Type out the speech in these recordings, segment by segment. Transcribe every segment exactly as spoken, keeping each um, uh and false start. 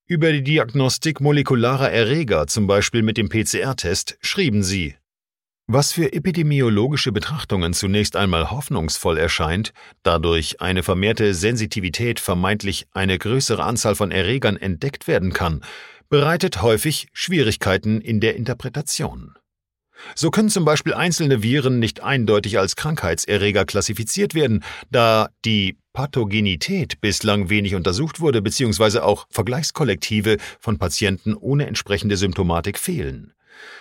Über die Diagnostik molekularer Erreger, zum Beispiel mit dem P C R-Test, schrieben sie: Was für epidemiologische Betrachtungen zunächst einmal hoffnungsvoll erscheint, da durch eine vermehrte Sensitivität vermeintlich eine größere Anzahl von Erregern entdeckt werden kann, bereitet häufig Schwierigkeiten in der Interpretation. So können zum Beispiel einzelne Viren nicht eindeutig als Krankheitserreger klassifiziert werden, da die Pathogenität bislang wenig untersucht wurde bzw. auch Vergleichskollektive von Patienten ohne entsprechende Symptomatik fehlen.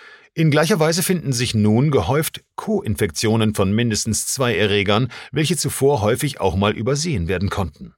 In gleicher Weise finden sich nun gehäuft Co-Infektionen von mindestens zwei Erregern, welche zuvor häufig auch mal übersehen werden konnten.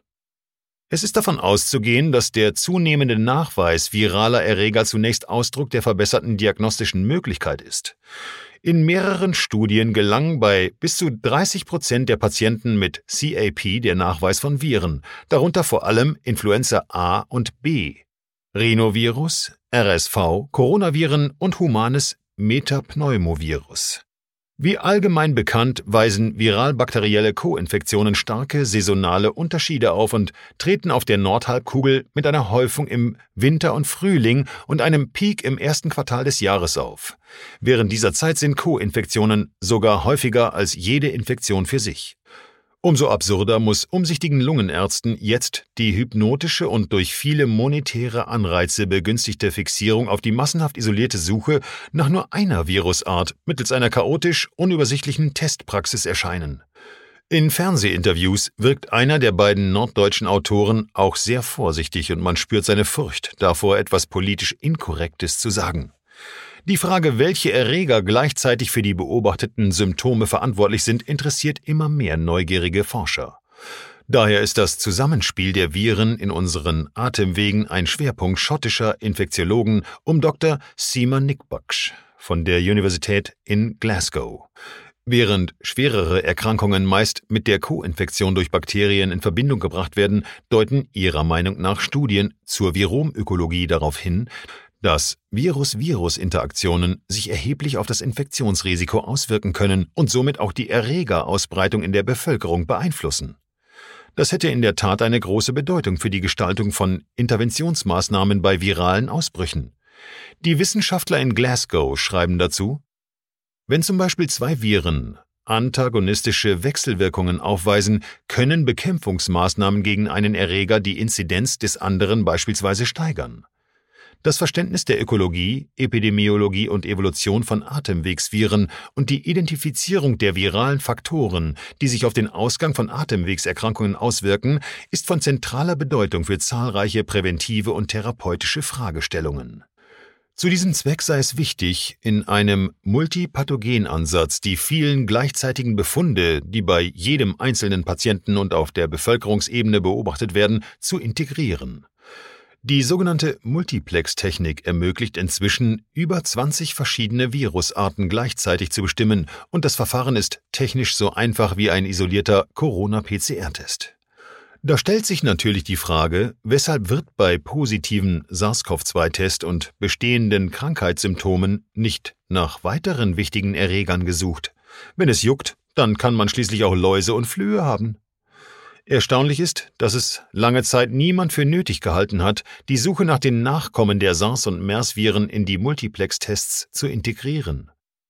Es ist davon auszugehen, dass der zunehmende Nachweis viraler Erreger zunächst Ausdruck der verbesserten diagnostischen Möglichkeit ist. In mehreren Studien gelang bei bis zu dreißig Prozent der Patienten mit C A P der Nachweis von Viren, darunter vor allem Influenza A und B, Rhinovirus, R S V, Coronaviren und humanes Metapneumovirus. Wie allgemein bekannt, weisen viral-bakterielle Co-Infektionen starke saisonale Unterschiede auf und treten auf der Nordhalbkugel mit einer Häufung im Winter und Frühling und einem Peak im ersten Quartal des Jahres auf. Während dieser Zeit sind Co-Infektionen sogar häufiger als jede Infektion für sich. Umso absurder muss umsichtigen Lungenärzten jetzt die hypnotische und durch viele monetäre Anreize begünstigte Fixierung auf die massenhaft isolierte Suche nach nur einer Virusart mittels einer chaotisch unübersichtlichen Testpraxis erscheinen. In Fernsehinterviews wirkt einer der beiden norddeutschen Autoren auch sehr vorsichtig und man spürt seine Furcht davor, etwas politisch Inkorrektes zu sagen. Die Frage, welche Erreger gleichzeitig für die beobachteten Symptome verantwortlich sind, interessiert immer mehr neugierige Forscher. Daher ist das Zusammenspiel der Viren in unseren Atemwegen ein Schwerpunkt schottischer Infektiologen um Doktor Seema Nickbaksh von der Universität in Glasgow. Während schwerere Erkrankungen meist mit der Co-Infektion durch Bakterien in Verbindung gebracht werden, deuten ihrer Meinung nach Studien zur Viromökologie darauf hin, dass Virus-Virus-Interaktionen sich erheblich auf das Infektionsrisiko auswirken können und somit auch die Erregerausbreitung in der Bevölkerung beeinflussen. Das hätte in der Tat eine große Bedeutung für die Gestaltung von Interventionsmaßnahmen bei viralen Ausbrüchen. Die Wissenschaftler in Glasgow schreiben dazu: Wenn zum Beispiel zwei Viren antagonistische Wechselwirkungen aufweisen, können Bekämpfungsmaßnahmen gegen einen Erreger die Inzidenz des anderen beispielsweise steigern. Das Verständnis der Ökologie, Epidemiologie und Evolution von Atemwegsviren und die Identifizierung der viralen Faktoren, die sich auf den Ausgang von Atemwegserkrankungen auswirken, ist von zentraler Bedeutung für zahlreiche präventive und therapeutische Fragestellungen. Zu diesem Zweck sei es wichtig, in einem Multipathogenansatz die vielen gleichzeitigen Befunde, die bei jedem einzelnen Patienten und auf der Bevölkerungsebene beobachtet werden, zu integrieren. Die sogenannte Multiplex-Technik ermöglicht inzwischen, über zwanzig verschiedene Virusarten gleichzeitig zu bestimmen und das Verfahren ist technisch so einfach wie ein isolierter Corona-P C R-Test. Da stellt sich natürlich die Frage, weshalb wird bei positiven SARS-C o V zwei Test und bestehenden Krankheitssymptomen nicht nach weiteren wichtigen Erregern gesucht? Wenn es juckt, dann kann man schließlich auch Läuse und Flöhe haben. Erstaunlich ist, dass es lange Zeit niemand für nötig gehalten hat, die Suche nach den Nachkommen der SARS- und MERS-Viren in die Multiplex-Tests zu integrieren.